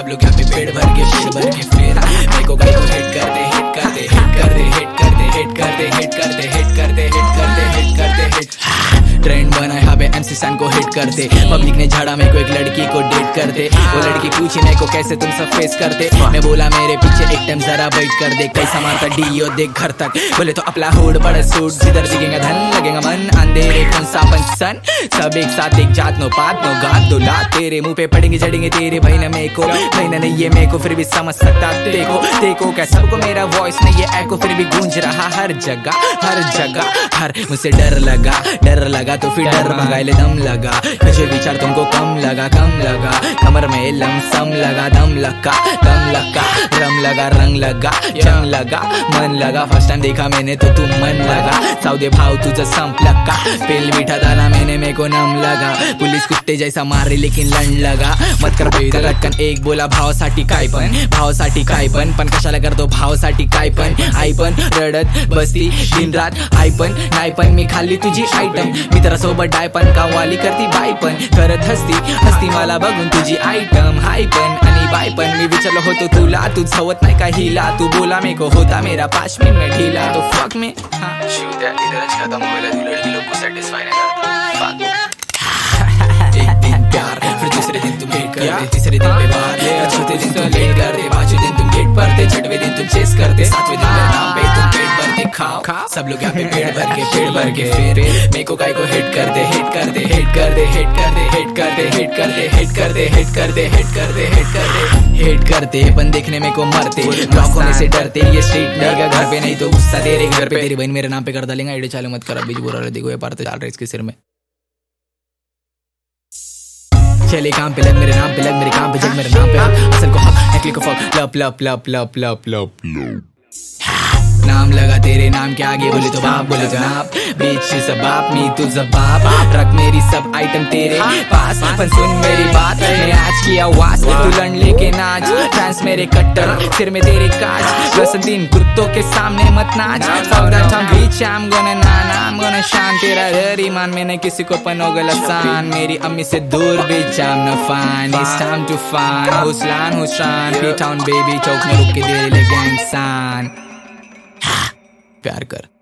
सब लोग यहाँ पे पेड़ भर के फिर मेरे को गाई को हिट कर दे हिट कर दे हिट कर दे हिट कर दे हिट कर दे हिट कर दे हिट कर दे हिट कर दे हिट कर दे हिट ट्रेंड बना यहाँ पे MC सन को हिट करते। पब्लिक ने झाड़ा मेरे को एक लड़की को डेट करते। वो लड़की पूछी मेरे को कैसे तुम सब फेस करते। मैं बोला मेरे पीछे एक टाइम जरा वेट कर दे, कैसा मारता डीओ देख घर तक। बोले तो अपना होड़ बड़ा सूट जिधर दिखेगा धन लगेगा मन। अंधेरे कौन सा पंचसन सब एक साथ एक जात नो पात नो गात दो लात। तेरे मुंह पे पड़ेंगे जड़ेंगे तेरे भाई ना मेरे को भाई ना नहीं ये मेरे को फिर भी समझ सकता। देखो देखो क्या सबको मेरा वॉइस नहीं ये एको फिर भी गूंज रहा हर जगह हर मुझसे डर लगा तो फिर डर मंगाए ले दम लगा। मुझे विचार तुमको कम लगा कमर में लमसम लगा दम लगा रम लगा रंग लगा जंग लगा मन लगा। फर्स्ट टाइम देखा मैंने तो तुम मन लगा साउदे भाव तुझं संप लगा। पेल बिठा डाला मैंने मेरे को नम लगा। पुलिस कुत्ते जैसा मारे लेकिन लंड लगा। मत कर बेदा लटकन एक बोला भावासाठी काय पण कशाला करतो भावासाठी काय पण आई पण रडत बसती दिन रात आई पण नाही पण मी खाल्ली तुझी आयटम मित्रासोबत डाय पण कामवाली करती बाय पण करत हसती मला बघून तुझी आयटम हाय पण आणि बाय पण मी विचारलं होतो तुला तू सवत नाही का हिला तू बोला मेरे को होता मेरा 5 मिनट में ढीला तो फक में शिव द्या इधरच खत्म होईल ती लड़की लोग को सैटिस्फाई नहीं करती। एक दिन प्यार फिर दूसरे दिन तुम हेट करते तीसरे दिन पे बार चौथे दिन तुम लेट करते पांचवें दिन तुम गेट पढ़ते छठवें दिन तुम चेस करते सातवें दिन मेरे नाम पे तुम पेट भरते खाओ सब लोग यहाँ पे पेट भर के फिर मेरे को गाय को हिट कर दे हिट कर दे हिट कर दे हिट कर दे हिट कर दे हिट कर दे हिट कर दे हिट कर दे हिट कर दे हिट कर दे हिट करते अपन देखने में को मरते ब्लॉक होने से डरते ये स्ट्रीट नहीं घर पे नहीं तो गुस्सा दे रहे घर पे तेरी बहन मेरे नाम पे कर डालेंगे आइडिया चालू मत कर अभी बुरा देखो ये पार तो डाल रहे इसके सिर में चले काम पे लग मेरे नाम पे लग मेरे काम पे जग मेरे नाम पे असल को हक नकली को फक लप नाम लगा तेरे नाम के आगे बोले तो बाप बोले जनाब बीच सब बाप मी तुझा बाप रख मेरी सब आइटम तेरे पास पण सुन मेरी बात मैं आज की आवाज तू लड़ लेके नाच डांस मेरे कट्टर सिर में तेरे काज बसंतीन कुत्तों के सामने मत नाच सावधान था बीच I'm gonna Nana I'm gonna शान तेरा हर ईमान मैंने किसी को पनोगल आसान मेरी अम्मी से दूर भी I'm not fine it's time to find हुस्लान P-Town baby चौक में रुक के दे ले गैंग सान प्यार कर।